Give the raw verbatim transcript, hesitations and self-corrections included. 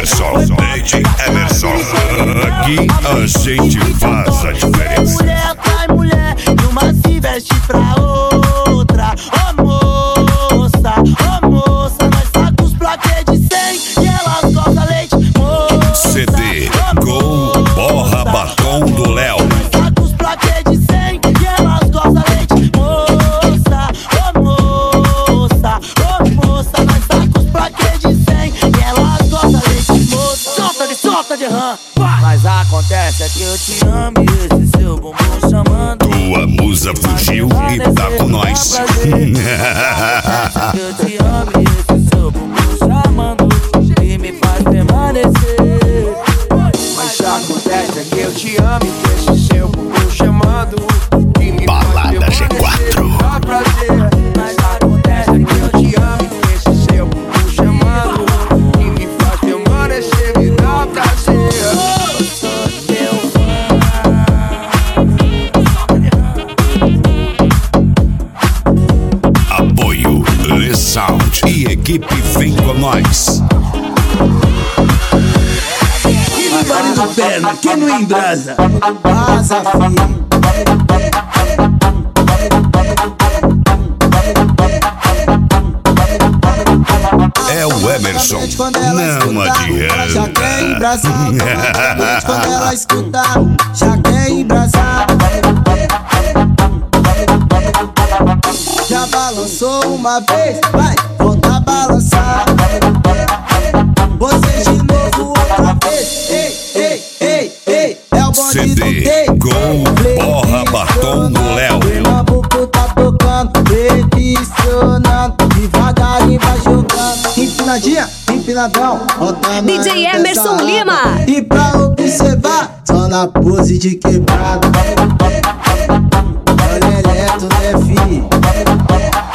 Emerson, D J Emerson. Aqui a gente faz a diferença. Mulher atrai mulher, e uma se veste pra outra. Ô moça, ô moça, nós tá com os plaquês de cem e elas gostam leite. Moça, C D Gol Borra Batom do Léo. nós tá com os plaquês de cem e elas gostam leite. Moça, ô moça, ô moça, nós tá com os plaquês de cem e elas gostam leite. Moça, solta de solta de rã. Mas acontece é que eu te amo e esse seu bumbum chamando. Tua musa fugiu e tá com nós. Eu te amo e esse seu bumbum chamando e me faz permanecer. Mas acontece é que eu te amo e esse seu bumbum chamando e me Balada G quatro. dá prazer. Mas acontece é que eu te amo E esse seu bumbum chamando e me faz permanecer, me dá prazer. eu sou teu fã. Apoio Le Sound e equipe vem com nós. E no baile do perna, quem não embrasa? Vaza, filho. É o Emerson, não adianta. Já quer embrasar. Quando ela escuta, já quer embrasar. Já balançou uma vez, vai, volta a balançar. Você de novo outra vez. Ei, ei, ei, ei, é o bonde C do D Tei. Gol Borra Batom do Léo. Pernambuco tá tocando, revisionando, devagarinho vai jogando. Empinadinha, empinadão, rota D J Emerson Lima. E pra observar, só na pose de quebrada. Olha eletro, né, fi?